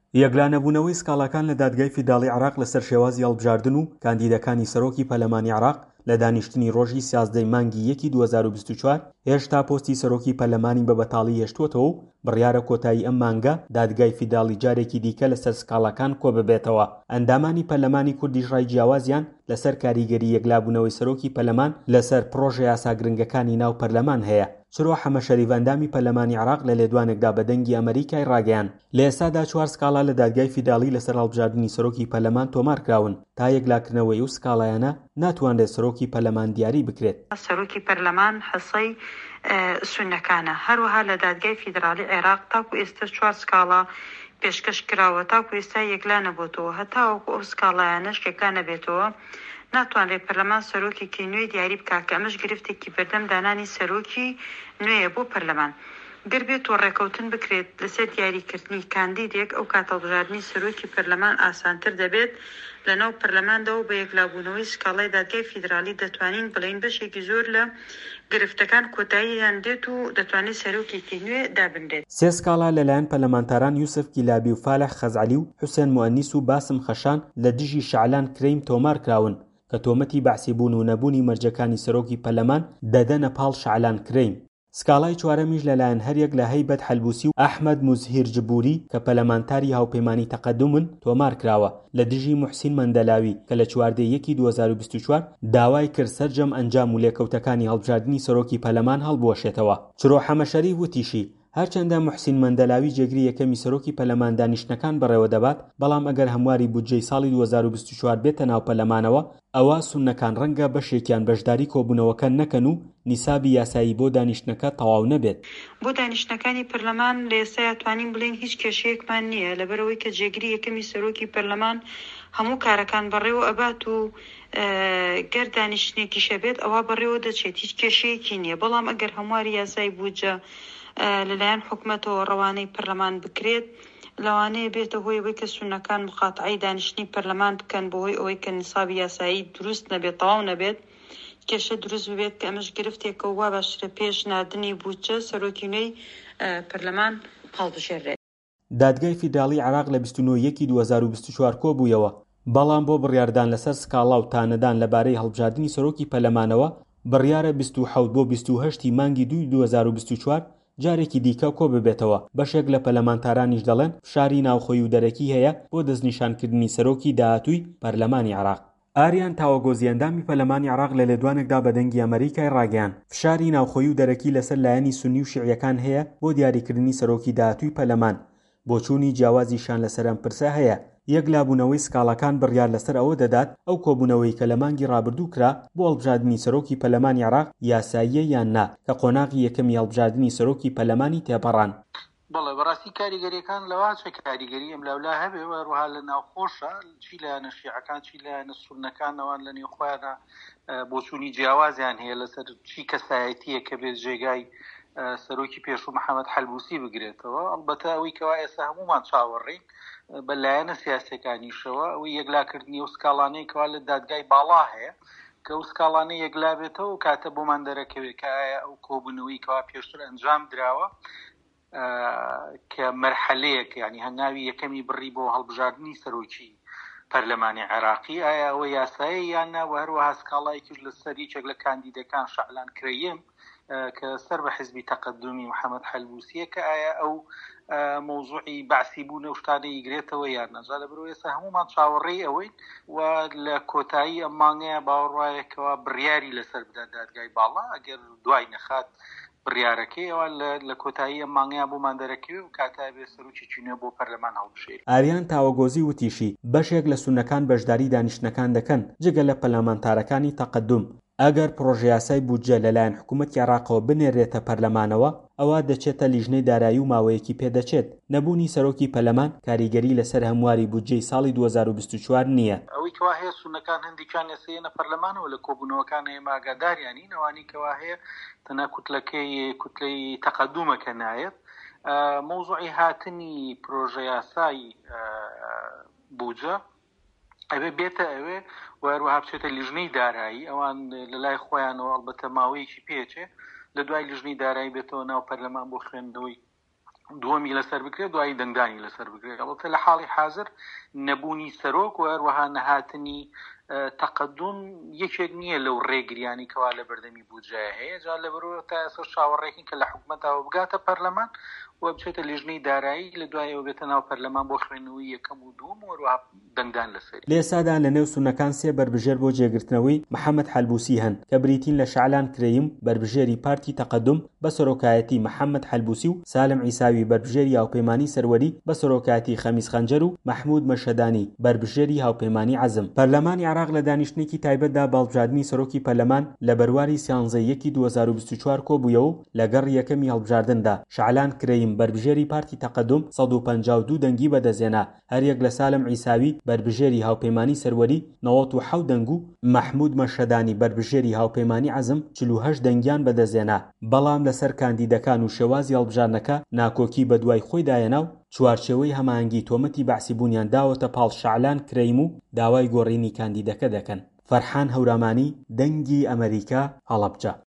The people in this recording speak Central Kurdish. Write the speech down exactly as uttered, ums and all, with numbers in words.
یەکلانەبوونەوەی سکاڵاکان لە دادگای فیداڵی عێراق لەسەر شێوازی هەڵبژاردن و کاندیدەکانی سەرۆکی پەرلەمانی عێراق لە دانیشتنی ڕۆژی سیازدەی مانگی یەکی دوو هەزار و بیست و چوار هێشتا پۆستی سەرۆکی پەرلەمانی بە بەتاڵی هێشتووەتەوە و بڕیارە کۆتایی ئەم مانگە دادگای فیداڵی جارێکی دیکە لەسەر سکاڵاکان کۆ ببێتەوە. ئەندامانی پەرلەمانی کوردیش ڕای جیاوازیان لەسەر کاریگەری یەکلابوونەوەی سەرۆکی پەرلەمان لەسەر پڕۆژە یاساگرنگەکانی ناو پەرلەمان هەیە. چرۆ حەمە شەریف ئەندامی پەرلەمانی عێراق لە لێدوانێکدا بە دەنگی ئەمریکای ڕاگەیاند لە ئێستادا چوار سکاڵا لە دادگای فیداڵی لەسەر هەڵبژاردننی سەرۆکی پەرلەمان تۆمار کراون تا یەکلاکردنەوەی و سکاڵایانە ناتوانرێت سەرۆکی پەرلەمان دیاری بکرێت. سەرۆکی پەرلەمان حەسەی سونەکانە هەروەها لە دادگای فیدرالی عێراق تاکو ئێستا چوار سکاڵا پێشکەش کراوە تاکو ئێستا یەکلا نەبووتەوە هەتاوەکو ئەو سکاڵایانەش یەکلا نەبێتەوە ناتوانرێت پەرلەمان سەرۆکێکی نوێ دیاری بکات کە ئەمەش گرفتێکی بەردەم دانانی سەرۆکی نوێیە بۆ پەرلەمان. گەر بێت و ڕێکەوتن بکرێت لەسەر دیاریکردنی کاندیدێک ئەو کاتەڵبژاردننی سەرۆکی پەرلەمان ئاسانتر دەبێت لەناو پەرلەماندەوە بە یەکلابوونەوەی سکاڵای دادگای فیدرالی دەتوانین بڵین بەشێکی زۆر لە گرفتەکان کۆتاییان دێت و دەتوانێت سەرۆکێکی نوێ دابنرێت. سێ سکاڵا لەلایەن پەرلەمانتاران یوسف گیلابی و فالح خەزعەلی و حوسێن موئەنیس و باسم خەشان لە دژی شەعلان کرەیم تۆمار کراون کە تۆمەتی بەعسیبوون و نەبوونی مەرجەکانی سەرۆکی پەرلەمان دەدەنە پاڵ شەعلان کرەیم. سکاڵای چوارەمیش لەلایەن هەریەک لە هەیبەت حەلبوسی و ئەحمەد موزهیر جبوری کە پەرلەمانتاری هاوپەیمانی تەقەدومن تۆمار کراوە لە دژی موحسین مەندەلاوی کە لە چواردەی یەکی دوو هەزار و بیست و چوار داوای کرد سەرجەم ئەنجام و لێکەوتەکانی هەڵبژاردننی سەرۆکی پەرلەمان هەڵبوەشێتەوە. چرۆ حەمە شەریف وتیشی هەرچەندە موحسین مەندەلاوی جێگری یەکەمی سەرۆکی پەرلەمان دانیشتنەکان بەڕێوە دەبات بەڵام ئەگەر هەمواری بودجەی ساڵی دوو هەزار و بیست و چوار بێتە ناو پەرلەمانەوە ئەوە سوننەکان ڕەنگە بەشێکیان بەشداری کۆبوونەوەکە نەکەن و نیسابی یاسایی بۆ دانیشتنەکە تەواو نەبێت. بۆ دانیشتنەکانی پەرلەمان لە ئێستا یاتوانین بڵین هیچ کێشەیەکمان نییە لەبەرەوەی کە جێگری یەکەمی سەرۆکی پەرلەمان هەموو کارەکان بەڕێوە ئەبات و گەر دانیشتنێکی شەبێت ئەوە بەڕێوە دەچێت هیچ کێشەیەکی نییە. بەڵام ئەگەر هەمواری یاسایی بودجە لەلایەن حکوومەتەوە ڕەوانەی پەرلەمان بکرێت لەوانەیە بێتە هۆی ئەوەی کە سونەکان مقاتعەی دانیشتنی پەرلەمان بکەن بۆهۆی ئەوەی کە نیسابی یاسایی دروست نەبێت تەواو نەبێت کێشە دروست ببێت کە ئەمەش گرفتێکە وا باشترە پێش نردنی بودجە سەرۆکی نوێی پەرلەمان هەڵبژێڕێت. دادگای فیداڵی عێراق لە بیست و نۆ یەکی دوو هەزار و بیست و چوار کۆ بوویەوە بەڵام بۆ بڕیاردان لەسەر سکاڵا و تانەدان لەبارەی هەڵبژاردننی سەرۆکی پەرلەمانەوە بڕیارە بیست و حەوت بۆ بیست و هەشتی مانگی دوو دوو هەزار و بیست و چوار جارێکی دیکە کۆ ببێتەوە. بەشێک لە پەرلەمانتارانیش دەڵێن فشاری ناوخۆی و دەرەکی هەیە بۆ دەستنیشانکردنی سەرۆکی داهاتووی پەرلەمانی عێراق. ئاریان تاوەگۆزی ئەندامی پەرلەمانی عێراق لە لێدوانێکدا بە دەنگی ئەمریکای ڕاگەیاند فشاری ناوخۆی و دەرەکی لەسەر لایەنی سونی و شیعیەکان هەیە بۆ دیاریکردنی سەرۆکی داهاتووی پەرلەمان. بۆچوونی جیاوازیشان لەسەر ئەم پرسە هەیە. یەکلابوونەوەی سکاڵاکان بڕیار لەسەر ئەوە دەدات ئەو کۆبوونەوەی کە لە مانگی ڕابردوو کرا بۆ هەڵبژاردننی سەرۆکی پەرلەمانی عێراق یاساییە یان نا کە قۆناغی یەکەمی هەڵبژاردننی سەرۆکی پەرلەمانی تێپەڕان. بەڵێ بەڕاستی کاریگەریەکان لەواچە کاریگەری ئەم لاولا هەبێ وەروها لە ناوخۆشە چی لایەنە شیعەکان چی لایەنە سوننەکان ئەوان لە نێوخۆیانە بۆچوونی جیاوازیان هەیە لەسەر چی کەسایەتیە کە بێت جێگای سەرۆکی پێشوو محەممەد حەلبوسی بگرێتەوە. ئەڵبەتە ئەوەی کەوا ئێستا هەمومان چاوەڕێین بە لایەنە سیاسەکانیشەوە ئەوەی یەکلاکردنی و سکاڵانەی کەوا لە دادگای باڵا هەیە کە ئەو سکاڵانەی یەکلا بێتەوە و کاتە بۆمان دەرەکەوێت کە ئایا ئەو کۆبوونەوەی کەوا پێشتر ئەنجام دراوە کە مەرحەلەیەک یعنی هەنگاوی یەکەمی بڕی بۆ هەڵبژاردننی سەرۆکی پەرلەمانی عێراقی ئایا ئەوە یاسایی یان نا و هەروەها سکاڵایەکیش لە سەر یەکێک لە کاندیدەکان شەعلان کرەیم کە سەر بە حیزبی تەقەدومی محەممەد حەلبوسیە کە ئایا ئەو مۆزوعی بەعسی بوون و شتانە ئیگرێتەوە یان نەجا لەبەرەوەی ئێستا هەمومان چاوەڕێی ئەوەی و لە کۆتایی ئەم مانگەیە باوەڕوایەکەوە بڕیاری لەسەر بدات دادگای باڵا ئەگەر دوای نەخات بڕیارەکەی ئەوە لە کۆتایی ئەم مانگەیە بۆمان دەرەکەوێت و کاتا بێ سەرۆکی چینە بۆ پەرلەمان هەڵبژێریت. ئاریان تاوەگۆزی وتیشی بەشێک لە سوننەکان بەشداری دانیشتنەکان دەکەن جگە لە پەرلەمانتارەکانی تەقەدوم. ئەگەر پرۆژە یاسای بودجە لەلایەن حکوومەتی عێراقەوە بنێرێتە پەرلەمانەوە ئەوە دەچێتە لیژنەی دارایی و ماوەیەکی پێدەچێت. نەبوونی سەرۆکی پەرلەمان کاریگەری لەسەر هەمواری بودجەی ساڵی دوو هەزار و بیست و چوار نییە. ئەوەی کەوا هەیە سوننەکان هەندێکیان ئێستا پەرلەمانەوە لە کۆبوونەوەکان هەیە ئاگاداریانی نەوانی کەوا هەیە تەنها کوتلەکەی کوتلەی تەقەدومەکە نایەت مۆزوعی هاتنی پرۆژە یاسای بودجە ئەوێ بێتە ئەوێ وەروەها بچێتە لیژنەی دارایی ئەوان لە لای خۆیانەوە ئەڵبەتە ماوەیەکی پێچێ لە دوای لیژنەی دارایی بێتەوە ناو پەرلەمان بۆ خوێندنەوەی دووەمی لەسەر بکرێت دوایی دەنگدانی لەسەر بکرێت. ئەوەتە لە حاڵی حاضر نەبوونی سەرۆک و هەروەها نەهاتنی تەقەدوم یەکێک نییە لەو ڕێگریانی کەوا لە بەردەمی بودجەیە هەیە. جا لەبەرەوە تا ئێستا شاوەڕێکی کە لە حکوومەتەوە بگاتە پەرلەمان و بچێتە لێژنەی دارایی لە دوایەوە بێتە ناو پەرلەمان بۆ خوێندنەوەی یەکەم و دووەم و هەروەها دەنگدان لەسەری. لە ئێستادا لە نێو سونەکان سێ بربژێر بۆ جێگرتنەوەی محەممەد حەلبوسی هەن کە بریتین لە شعلان کرەیم بربژێری پارتی تەقەدوم بە سەرۆکایەتی محەممەد حەلبوسی و سالم عیساوی بربژێری هاوپەیمانی سەروەری بە سەرۆکایەتی خەمیس خەنجەر و محمود مەشەدانی بربژێری هاوپەیمانی عەزم. پەرلەمانی عێراق لە دانیشتنێکی تایبەتدا باڵبژاردننی سەرۆکی پەرلەمان لە بەرواری سیانزەی یەکی دوو هەزار و بیست و چوار کۆبوویەوە و لەگەڕ یەکەمی هەڵبژاردندا شعلان کرەیم بربژێری پارتی تەقەدوم سەد و پەنجاو و دوو دەنگی بەدەستهێنا، هەریەک لە سالم عیساوی بربژێری هاوپەیمانی سەروەری نەوەت و حەوت دەنگ و محمود مەشەدانی بربژێری هاوپەیمانی عەزم چل و هەشت دەنگیان بەدەستهێنا. بەڵام لەسەر کاندیدەکان و شێوازی هەڵبژاردنەکە ناکۆکی بەدوای خۆی دایەنا و چوارچێوەی هەماهەنگی تۆمەتی بەعسیبوونیان داوەتە پاڵ شعلان کرەیم و داوای گۆڕینی کاندیدەکە دەکەن. فەرحان هەورامانی، دەنگی ئەمریکا، هەڵەبجە.